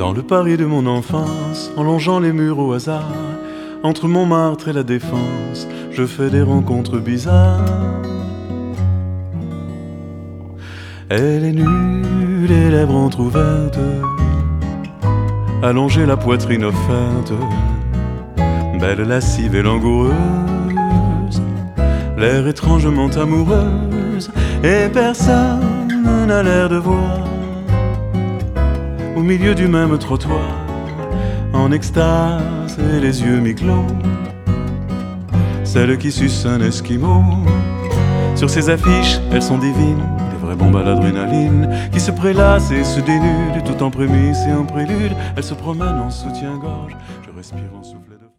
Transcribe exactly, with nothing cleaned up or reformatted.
Dans le Paris de mon enfance, en longeant les murs au hasard, entre Montmartre et la Défense, je fais des rencontres bizarres. Elle est nue, les lèvres entr'ouvertes, allongée la poitrine offerte, belle, lascive et langoureuse, l'air étrangement amoureuse, et personne n'a l'air de voir. Au milieu du même trottoir, en extase et les yeux mi-clos, celle qui suce un esquimau. Sur ces affiches, elles sont divines, des vraies bombes à l'adrénaline, qui se prélassent et se dénudent, tout en prémisse et en prélude. Elles se promènent en soutien-gorge, je respire en souffle.